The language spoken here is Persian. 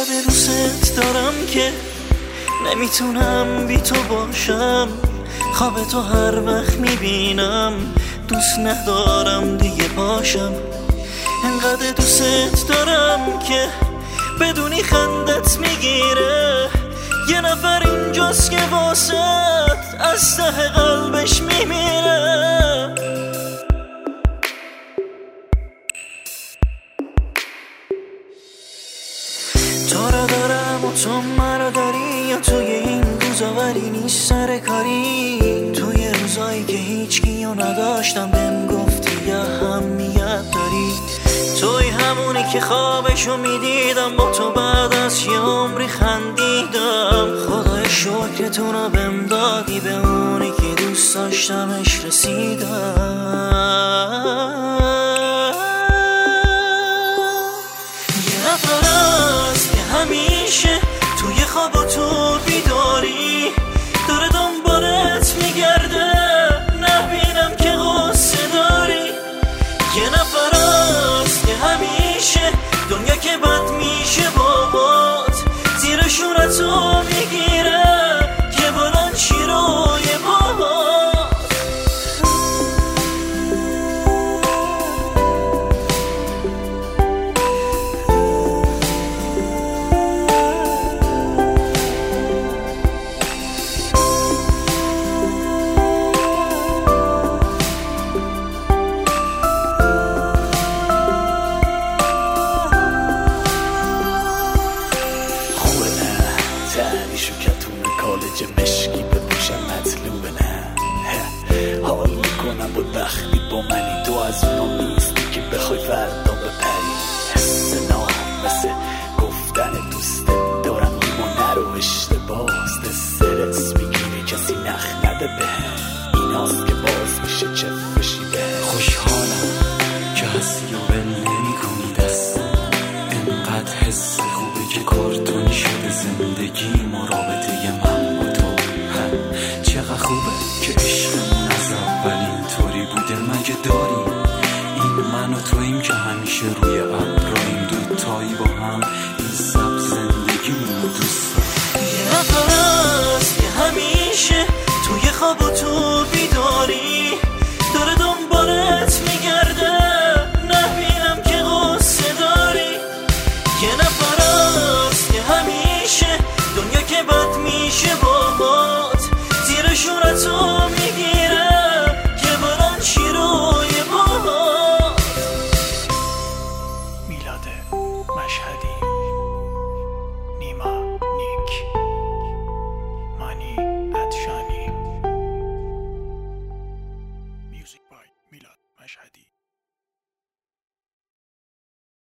انقدر دوست دارم که نمیتونم بی تو باشم. خواب تو هر وقت میبینم دوست ندارم دیگه باشم. انقدر دوست دارم که بدونی خندت میگیره. یه نفر اینجاست که واسط از ته قلبش میمیره. تو رو دارم و تو مرا داری، یا توی این روزا ولی نیست سر کاری. توی روزایی که هیچکیو نداشتم بهم گفتی اهمیت داری. توی همونی که خوابشو میدیدم با تو بعد از یه عمری خندیدم. خدای شکرتونو بهم دادی، به اونی که دوست داشتمش رسیدم. یه نفر هست که همیشه توی خواب و تو بیداری داره دنبالت میگرده، نبینم که غصه داری. یه نفر هست که همیشه دنیا که بد میشه بابات زیر شونتو میگیره که بلند شی روی بابات. تعریشو کتون کالج مشکی بپوشم مطلوبه نه. حال میکنم با وقتی با منی، تو از اونا نیستی که بخوای فردا بپری. حس نام مثل گفتن دوست دارم میمونه رو اشتباست. سرت میگیری کسی نخ نده بهم، ایناست که باز میشه چف بشی بهم. خوشحالم که هستی و ول نمی کنی دستم، انقدر حس خوبه که کارتونی شده زندگی مرابطه من با تو. چقدر خوبه که عشقمون از اول اینطوری بوده. مگه داریم این من و توییم که همیشه روی ابراهیم دوتایی با هم این سب زندگیمون رو دوست داریم. یه نفر هست که همیشه توی خواب و تو بیداری داره دنبالت میگرده، نبینم که غصه داری. یه نفر هست که همیشه دنیا که بد میشه بابات زیر شونتو میگیره که بلند شی روی بابات. میلاد مشهدی، نیما نیک، مانی ادشانی. میوزیک بای میلاد مشهدی.